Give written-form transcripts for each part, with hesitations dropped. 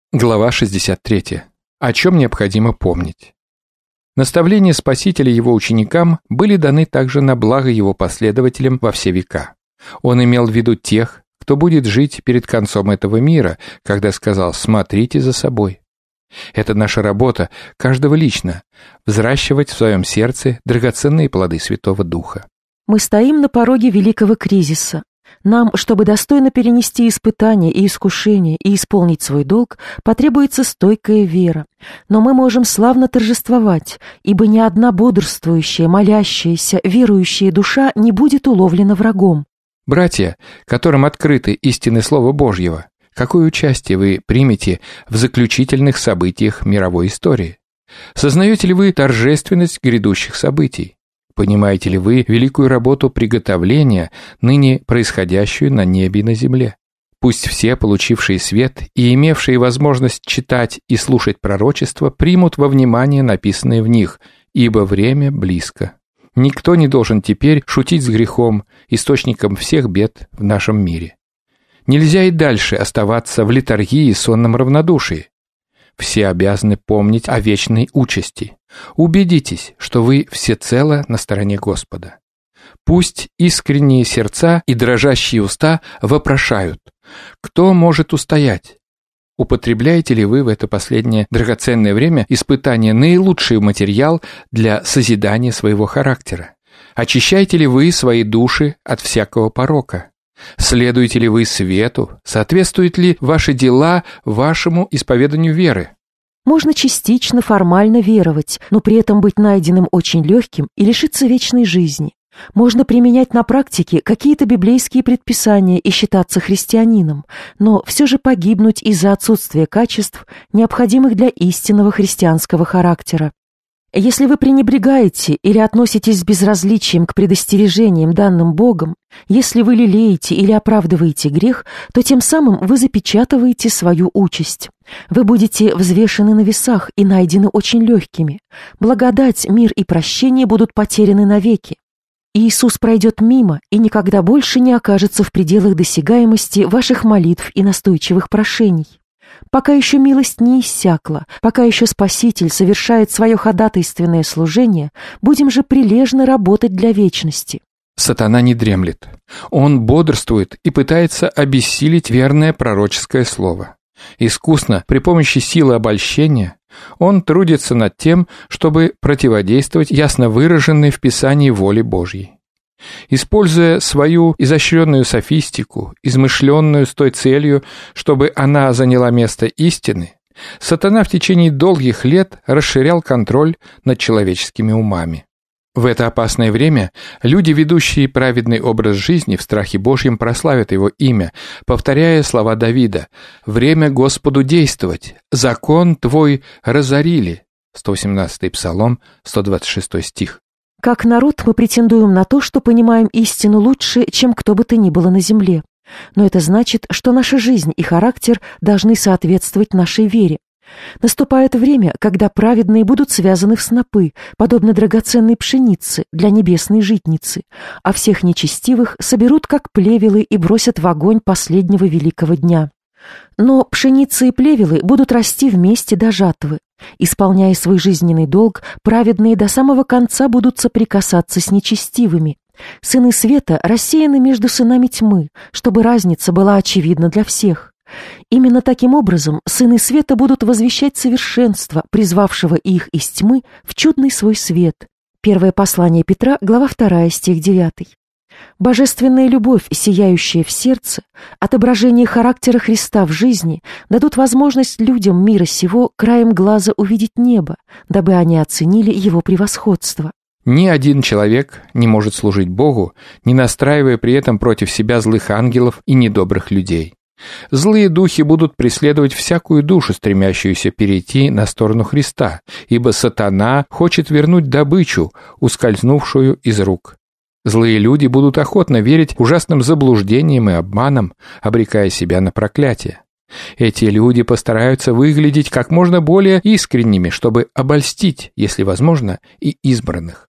Глава 63. О чем необходимо помнить. Наставления Спасителя его ученикам были даны также на благо его последователям во все века. Он имел в виду тех, кто будет жить перед концом этого мира, когда сказал «смотрите за собой». Это наша работа, каждого лично, взращивать в своем сердце драгоценные плоды Святого Духа. Мы стоим на пороге великого кризиса. Нам, чтобы достойно перенести испытания и искушения и исполнить свой долг, потребуется стойкая вера. Но мы можем славно торжествовать, ибо ни одна бодрствующая, молящаяся, верующая душа не будет уловлена врагом. Братья, которым открыты истины Слова Божьего, какое участие вы примете в заключительных событиях мировой истории? Сознаете ли вы торжественность грядущих событий? Понимаете ли вы великую работу приготовления, ныне происходящую на небе и на земле? Пусть все, получившие свет и имевшие возможность читать и слушать пророчества, примут во внимание написанное в них, ибо время близко. Никто не должен теперь шутить с грехом, источником всех бед в нашем мире. Нельзя и дальше оставаться в летаргии и сонном равнодушии. Все обязаны помнить о вечной участи. Убедитесь, что вы всецело на стороне Господа. Пусть искренние сердца и дрожащие уста вопрошают: кто может устоять? Употребляете ли вы в это последнее драгоценное время испытания наилучший материал для созидания своего характера? Очищаете ли вы свои души от всякого порока? Следуете ли вы свету? Соответствуют ли ваши дела вашему исповеданию веры? Можно частично, формально веровать, но при этом быть найденным очень легким и лишиться вечной жизни. Можно применять на практике какие-то библейские предписания и считаться христианином, но все же погибнуть из-за отсутствия качеств, необходимых для истинного христианского характера. Если вы пренебрегаете или относитесь с безразличием к предостережениям, данным Богом, если вы лелеете или оправдываете грех, то тем самым вы запечатываете свою участь. Вы будете взвешены на весах и найдены очень легкими. Благодать, мир и прощение будут потеряны навеки. Иисус пройдет мимо и никогда больше не окажется в пределах досягаемости ваших молитв и настойчивых прошений. Пока еще милость не иссякла, пока еще Спаситель совершает свое ходатайственное служение, будем же прилежно работать для вечности. Сатана не дремлет. Он бодрствует и пытается обессилить верное пророческое слово. Искусно, при помощи силы обольщения, он трудится над тем, чтобы противодействовать ясно выраженной в Писании воле Божьей. Используя свою изощренную софистику, измышленную с той целью, чтобы она заняла место истины, сатана в течение долгих лет расширял контроль над человеческими умами. В это опасное время люди, ведущие праведный образ жизни в страхе Божьем, прославят его имя, повторяя слова Давида: «Время Господу действовать, закон твой разорили». 118-й Псалом, 126 стих. Как народ мы претендуем на то, что понимаем истину лучше, чем кто бы то ни было на земле. Но это значит, что наша жизнь и характер должны соответствовать нашей вере. Наступает время, когда праведные будут связаны в снопы, подобно драгоценной пшенице для небесной житницы, а всех нечестивых соберут как плевелы и бросят в огонь последнего великого дня. Но пшеница и плевелы будут расти вместе до жатвы. Исполняя свой жизненный долг, праведные до самого конца будут соприкасаться с нечестивыми. Сыны света рассеяны между сынами тьмы, чтобы разница была очевидна для всех. Именно таким образом сыны света будут возвещать совершенство, призвавшего их из тьмы в чудный свой свет. Первое послание Петра, глава 2, стих 9. Божественная любовь, сияющая в сердце, отображение характера Христа в жизни, дадут возможность людям мира сего краем глаза увидеть небо, дабы они оценили его превосходство. Ни один человек не может служить Богу, не настраивая при этом против себя злых ангелов и недобрых людей. Злые духи будут преследовать всякую душу, стремящуюся перейти на сторону Христа, ибо сатана хочет вернуть добычу, ускользнувшую из рук. Злые люди будут охотно верить ужасным заблуждениям и обманам, обрекая себя на проклятие. Эти люди постараются выглядеть как можно более искренними, чтобы обольстить, если возможно, и избранных.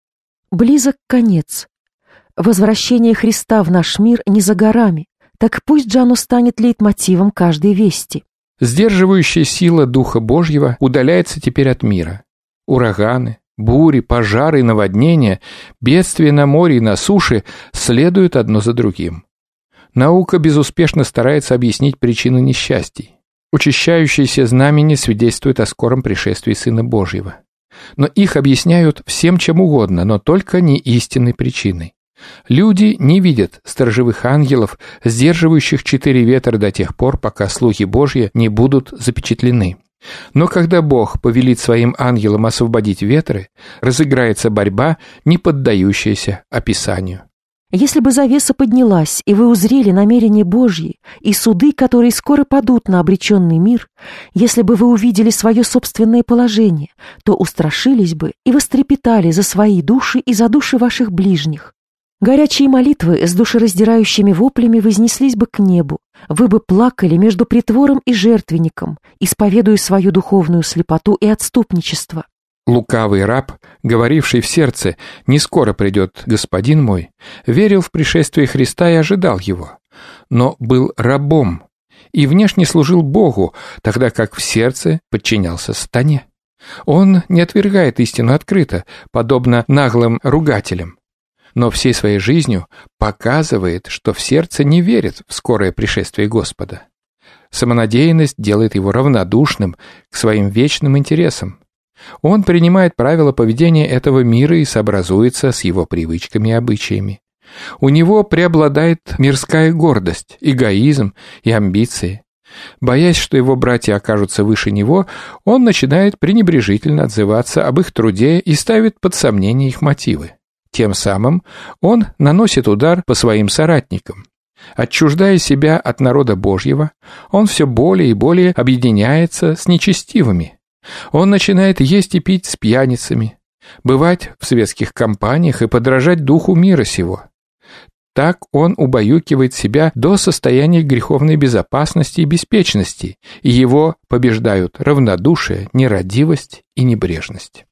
Близок конец. Возвращение Христа в наш мир не за горами, так пусть же оно станет лейтмотивом каждой вести. Сдерживающая сила Духа Божьего удаляется теперь от мира. Ураганы, бури, пожары и наводнения, бедствия на море и на суше следуют одно за другим. Наука безуспешно старается объяснить причины несчастий. Учащающиеся знамения свидетельствуют о скором пришествии Сына Божьего. Но их объясняют всем чем угодно, но только не истинной причиной. Люди не видят сторожевых ангелов, сдерживающих 4 ветра до тех пор, пока слуги Божьи не будут запечатлены. Но когда Бог повелит своим ангелам освободить ветры, разыграется борьба, не поддающаяся описанию. Если бы завеса поднялась, и вы узрели намерения Божьи и суды, которые скоро падут на обреченный мир, если бы вы увидели свое собственное положение, то устрашились бы и вострепетали за свои души и за души ваших ближних. Горячие молитвы с душераздирающими воплями вознеслись бы к небу, вы бы плакали между притвором и жертвенником, исповедуя свою духовную слепоту и отступничество. Лукавый раб, говоривший в сердце «Не скоро придет господин мой», верил в пришествие Христа и ожидал его, но был рабом и внешне служил Богу, тогда как в сердце подчинялся сатане. Он не отвергает истину открыто, подобно наглым ругателям, но всей своей жизнью показывает, что в сердце не верит в скорое пришествие Господа. Самонадеянность делает его равнодушным к своим вечным интересам. Он принимает правила поведения этого мира и сообразуется с его привычками и обычаями. У него преобладает мирская гордость, эгоизм и амбиции. Боясь, что его братья окажутся выше него, он начинает пренебрежительно отзываться об их труде и ставит под сомнение их мотивы. Тем самым он наносит удар по своим соратникам. Отчуждая себя от народа Божьего, он все более и более объединяется с нечестивыми. Он начинает есть и пить с пьяницами, бывать в светских компаниях и подражать духу мира сего. Так он убаюкивает себя до состояния греховной безопасности и беспечности, и его побеждают равнодушие, нерадивость и небрежность.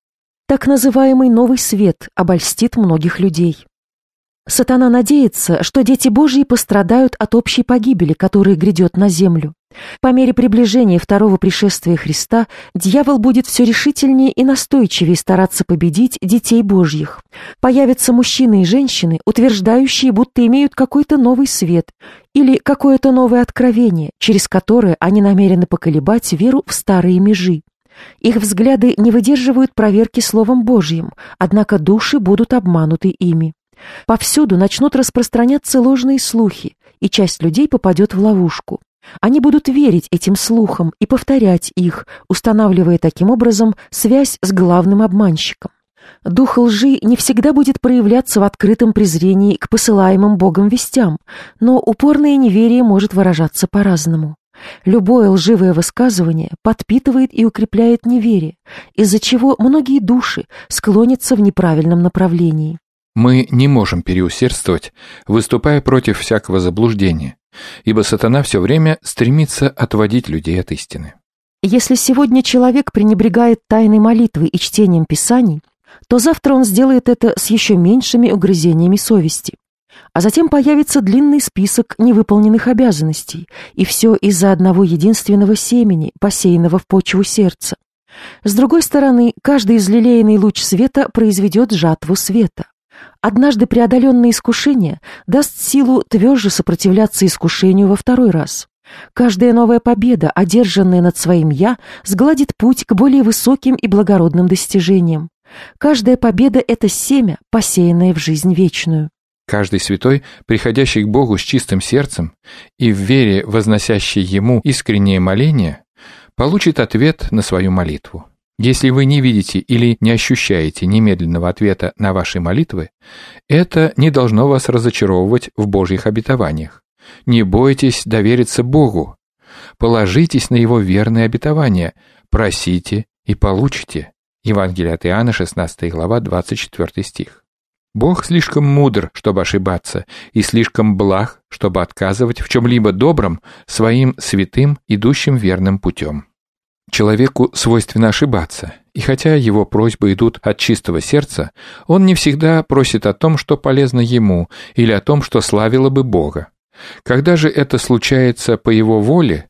Так называемый новый свет обольстит многих людей. Сатана надеется, что дети Божьи пострадают от общей погибели, которая грядет на землю. По мере приближения второго пришествия Христа дьявол будет все решительнее и настойчивее стараться победить детей Божьих. Появятся мужчины и женщины, утверждающие, будто имеют какой-то новый свет или какое-то новое откровение, через которое они намерены поколебать веру в старые межи. Их взгляды не выдерживают проверки Словом Божьим, однако души будут обмануты ими. Повсюду начнут распространяться ложные слухи, и часть людей попадет в ловушку. Они будут верить этим слухам и повторять их, устанавливая таким образом связь с главным обманщиком. Дух лжи не всегда будет проявляться в открытом презрении к посылаемым Богом вестям, но упорное неверие может выражаться по-разному. Любое лживое высказывание подпитывает и укрепляет неверие, из-за чего многие души склонятся в неправильном направлении. Мы не можем переусердствовать, выступая против всякого заблуждения, ибо сатана все время стремится отводить людей от истины. Если сегодня человек пренебрегает тайной молитвой и чтением Писаний, то завтра он сделает это с еще меньшими угрызениями совести. А затем появится длинный список невыполненных обязанностей, и все из-за одного единственного семени, посеянного в почву сердца. С другой стороны, каждый излелеянный луч света произведет жатву света. Однажды преодоленное искушение даст силу тверже сопротивляться искушению во второй раз. Каждая новая победа, одержанная над своим «я», сгладит путь к более высоким и благородным достижениям. Каждая победа — это семя, посеянное в жизнь вечную. Каждый святой, приходящий к Богу с чистым сердцем и в вере возносящий Ему искреннее моление, получит ответ на свою молитву. Если вы не видите или не ощущаете немедленного ответа на ваши молитвы, это не должно вас разочаровывать в Божьих обетованиях. Не бойтесь довериться Богу. Положитесь на Его верные обетования. Просите и получите. Евангелие от Иоанна, 16 глава, 24 стих. Бог слишком мудр, чтобы ошибаться, и слишком благ, чтобы отказывать в чем-либо добром своим святым, идущим верным путем. Человеку свойственно ошибаться, и хотя его просьбы идут от чистого сердца, он не всегда просит о том, что полезно ему, или о том, что славило бы Бога. Когда же это случается по его воле,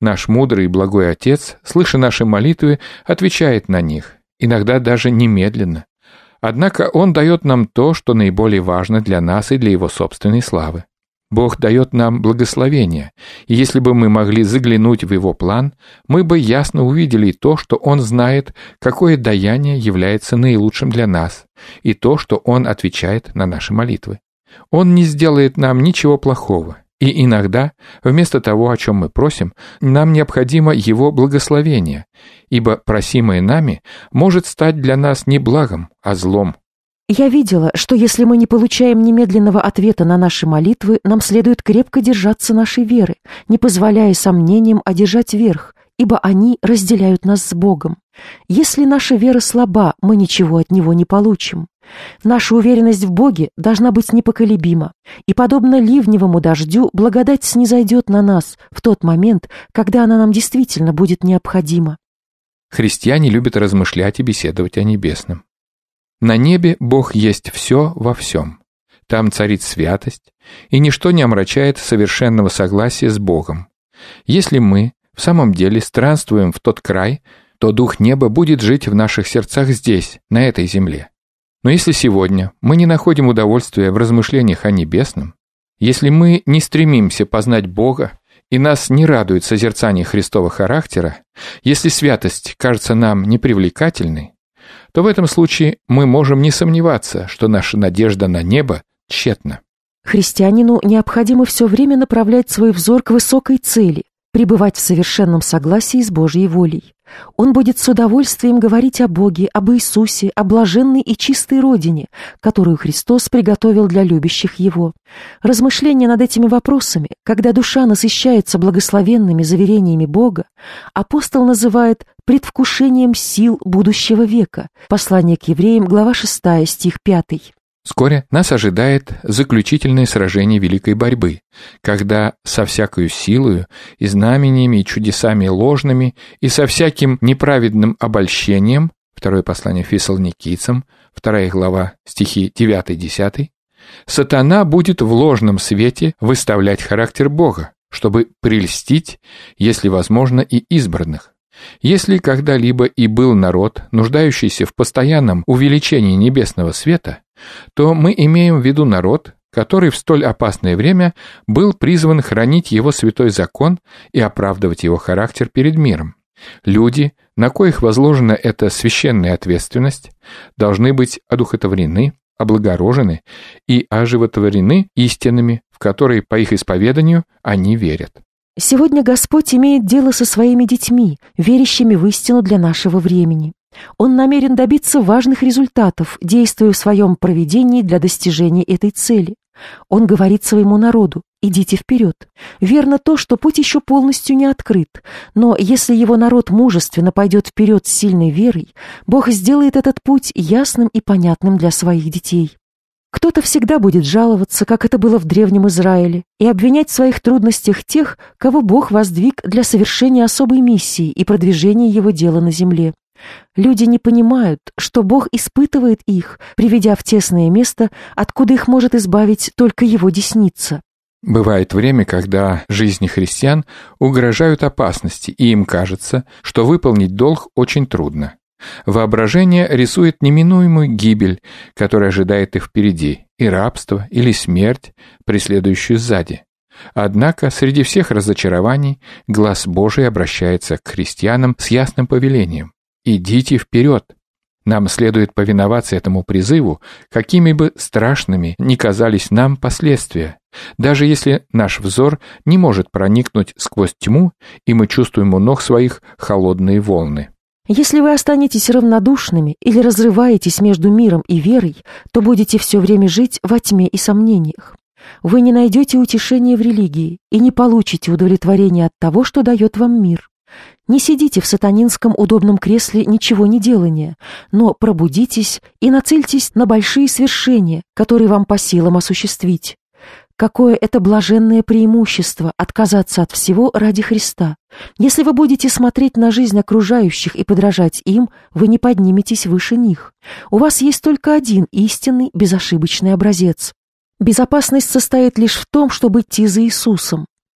Наш мудрый и благой Отец, слыша наши молитвы, отвечает на них, иногда даже немедленно. Однако Он дает нам то, что наиболее важно для нас и для Его собственной славы. Бог дает нам благословение, и если бы мы могли заглянуть в Его план, мы бы ясно увидели то, что Он знает, какое даяние является наилучшим для нас, и то, что Он отвечает на наши молитвы. Он не сделает нам ничего плохого, и иногда, вместо того, о чем мы просим, нам необходимо Его благословение, ибо просимое нами может стать для нас не благом, а злом. Я видела, что если мы не получаем немедленного ответа на наши молитвы, нам следует крепко держаться нашей веры, не позволяя сомнениям одержать верх, ибо они разделяют нас с Богом. Если наша вера слаба, мы ничего от Него не получим. Наша уверенность в Боге должна быть непоколебима, и, подобно ливневому дождю, благодать снизойдет на нас в тот момент, когда она нам действительно будет необходима. Христиане любят размышлять и беседовать о небесном. На небе Бог есть все во всем. Там царит святость, и ничто не омрачает совершенного согласия с Богом. Если мы в самом деле странствуем в тот край, то Дух неба будет жить в наших сердцах здесь, на этой земле. Но если сегодня мы не находим удовольствия в размышлениях о небесном, если мы не стремимся познать Бога, и нас не радует созерцание Христова характера, если святость кажется нам непривлекательной, то в этом случае мы можем не сомневаться, что наша надежда на небо тщетна. Христианину необходимо все время направлять свой взор к высокой цели, пребывать в совершенном согласии с Божьей волей. Он будет с удовольствием говорить о Боге, об Иисусе, о блаженной и чистой родине, которую Христос приготовил для любящих Его. Размышления над этими вопросами, когда душа насыщается благословенными заверениями Бога, апостол называет предвкушением сил будущего века. Послание к евреям, глава 6, стих 5. Вскоре нас ожидает заключительное сражение великой борьбы, когда со всякою силою и знамениями и чудесами ложными и со всяким неправедным обольщением, второе послание Фессалоникийцам, 2 глава, стихи 9-10, сатана будет в ложном свете выставлять характер Бога, чтобы прельстить, если возможно, и избранных. Если когда-либо и был народ, нуждающийся в постоянном увеличении небесного света, то мы имеем в виду народ, который в столь опасное время был призван хранить его святой закон и оправдывать его характер перед миром. Люди, на коих возложена эта священная ответственность, должны быть одухотворены, облагорожены и оживотворены истинами, в которые по их исповеданию они верят. Сегодня Господь имеет дело со своими детьми, верящими в истину для нашего времени. Он намерен добиться важных результатов, действуя в своем провидении для достижения этой цели. Он говорит своему народу: идите вперед. Верно то, что путь еще полностью не открыт, но если его народ мужественно пойдет вперед с сильной верой, Бог сделает этот путь ясным и понятным для своих детей. Кто-то всегда будет жаловаться, как это было в Древнем Израиле, и обвинять в своих трудностях тех, кого Бог воздвиг для совершения особой миссии и продвижения его дела на земле. Люди не понимают, что Бог испытывает их, приведя в тесное место, откуда их может избавить только его десница. Бывает время, когда жизни христиан угрожают опасности, и им кажется, что выполнить долг очень трудно. Воображение рисует неминуемую гибель, которая ожидает их впереди, и рабство или смерть, преследующую сзади. Однако среди всех разочарований глаз Божий обращается к христианам с ясным повелением: «Идите вперед». Нам следует повиноваться этому призыву, какими бы страшными ни казались нам последствия, даже если наш взор не может проникнуть сквозь тьму, и мы чувствуем у ног своих холодные волны. Если вы останетесь равнодушными или разрываетесь между миром и верой, то будете все время жить во тьме и сомнениях. Вы не найдете утешения в религии и не получите удовлетворения от того, что дает вам мир. Не сидите в сатанинском удобном кресле ничего не делания, но пробудитесь и нацельтесь на большие свершения, которые вам по силам осуществить. Какое это блаженное преимущество отказаться от всего ради Христа. Если вы будете смотреть на жизнь окружающих и подражать им, вы не подниметесь выше них. У вас есть только один истинный, безошибочный образец. Безопасность состоит лишь в том, чтобы идти за Иисусом.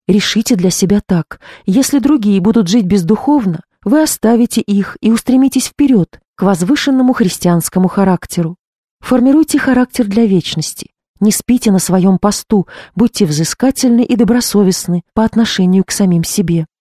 Решите для себя так: если другие будут жить бездуховно, вы оставите их и устремитесь вперед, к возвышенному христианскому характеру. Формируйте характер для вечности. Не спите на своем посту, будьте взыскательны и добросовестны по отношению к самим себе.